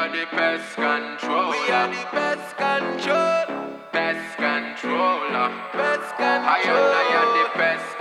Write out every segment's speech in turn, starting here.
are the pest controller. We are the pest control. Pest controller. Pest controller. I am the pest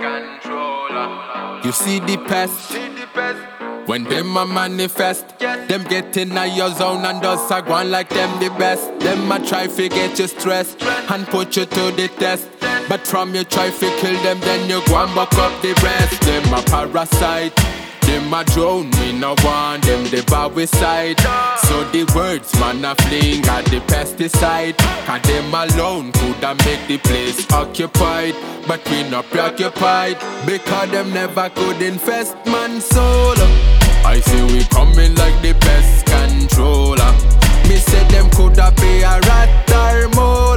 controller. You see the pest? See the pest? When them a manifest, yes. Them get in your zone and does a go on like them the best. Them a try to get you stressed and put you to the test. But from you try to kill them, then you go and buck up the rest. Them a parasite, them a drone, me no want them the bad side. So the words man a fling at the pesticide. Cause them alone coulda make the place occupied. But we not preoccupied, because them never could infest man's soul. I say we coming like the pest controller. Me say them coulda be a rat or mole.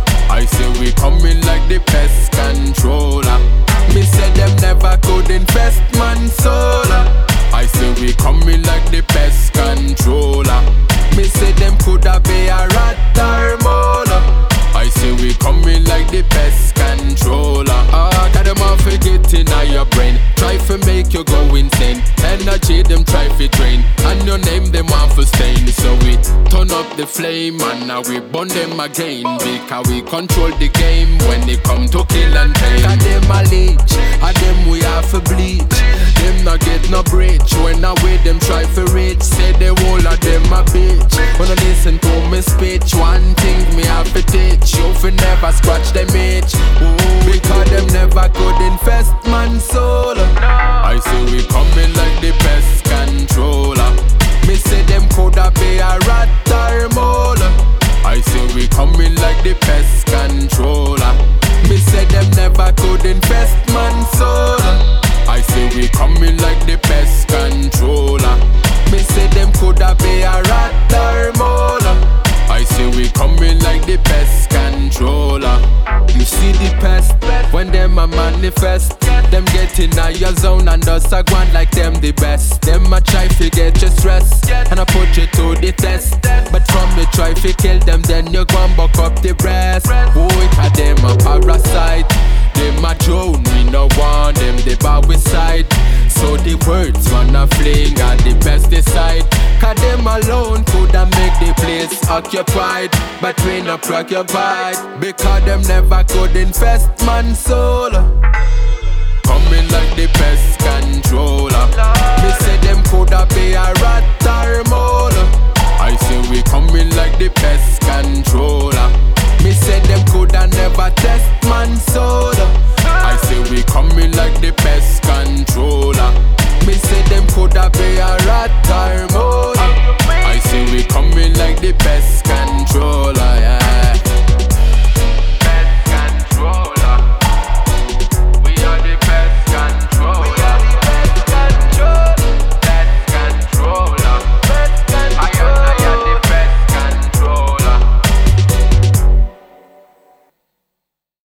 I say we coming like the pest controller. Me say them never could infest man's soul. I say we coming like the pest controller. Me say them coulda be a rat or mole. I say we coming like the pest controller. Got them off getting on your brain. Try to make you go insane. Energy them try to drain. And your name them want to stain. So we turn up the flame and now we burn them again. Because we control the game when they come to kill and tame. Got them a leech, and them we have to bleach. Them not get no breach. When I with them try to reach. Say the whole of them a bitch. Wanna listen to me speech. One thing me have to teach. You fi never scratch them itch. Because them never could infest man's soul. I say we coming like the pest controller. Me say them coulda be a rat or mole. I say we coming like the pest controller. Me say them never could infest man's soul. I say we coming like the pest controller. Me say them coulda be a rat or mole. I say we coming like the pest controller. You see the pest, when them a manifest. Them get in your zone and does a go on like them the best. Them a try to get you stressed and I put you to the test. But from you try to kill them, then you go and buck up the breast. Boy, cause them a parasite. Them a drone, we no want them the bad side. So the words wanna fling at the pesticide. Cause them alone coulda make the place occupied. But we not preoccupied, because them never could infest man's soul. Coming like the pest controller.